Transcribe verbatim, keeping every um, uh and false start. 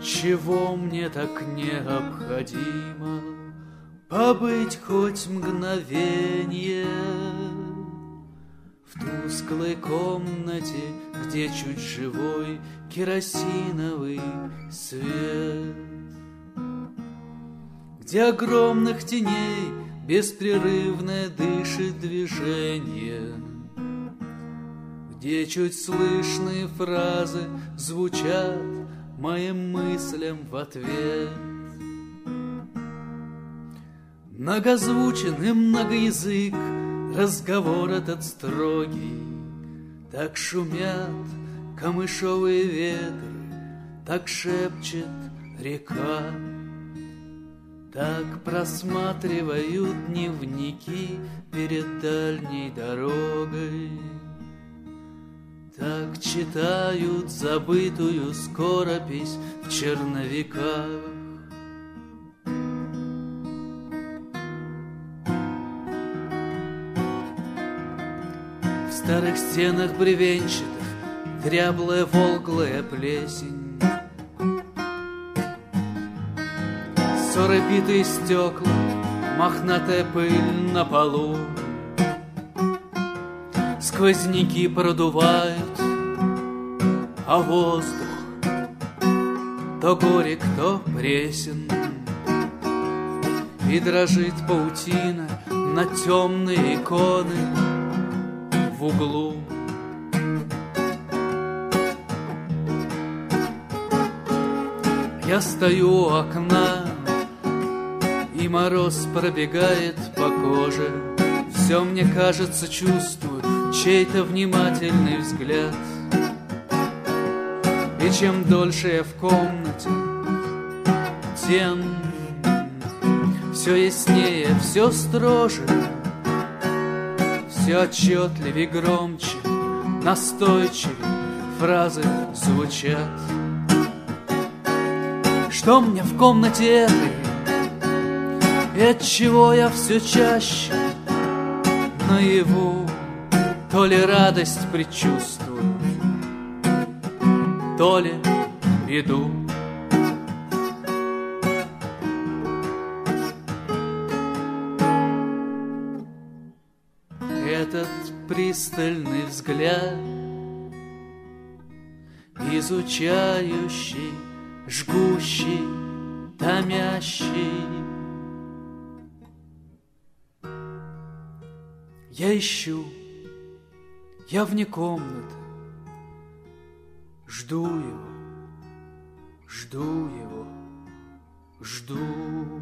Чего мне так необходимо побыть хоть мгновенье в тусклой комнате, где чуть живой керосиновый свет, где огромных теней беспрерывно дышит движение, где чуть слышные фразы звучат моим мыслям в ответ. Многозвучен и многоязык разговор этот строгий, так шумят камышовые ветры, так шепчет река, так просматривают дневники перед дальней дорогой, так читают забытую скоропись в черновиках. В старых стенах бревенчатых дряблая волглая плесень, ссоры битые стекла, мохнатая пыль на полу. Сквозняки продувают, а воздух то горек, то пресен, и дрожит паутина на темные иконы в углу. Я стою у окна, и мороз пробегает по коже. Все мне кажется, чувствую чей-то внимательный взгляд. И чем дольше я в комнате, тем все яснее, все строже, все отчетливее, громче, настойчивее фразы звучат. Что мне в комнате этой, и отчего я все чаще наяву то ли радость предчувствую, то ли беду. Этот пристальный взгляд, изучающий, жгущий, томящий. Я ищу, я вне комнаты, жду его, жду его, жду.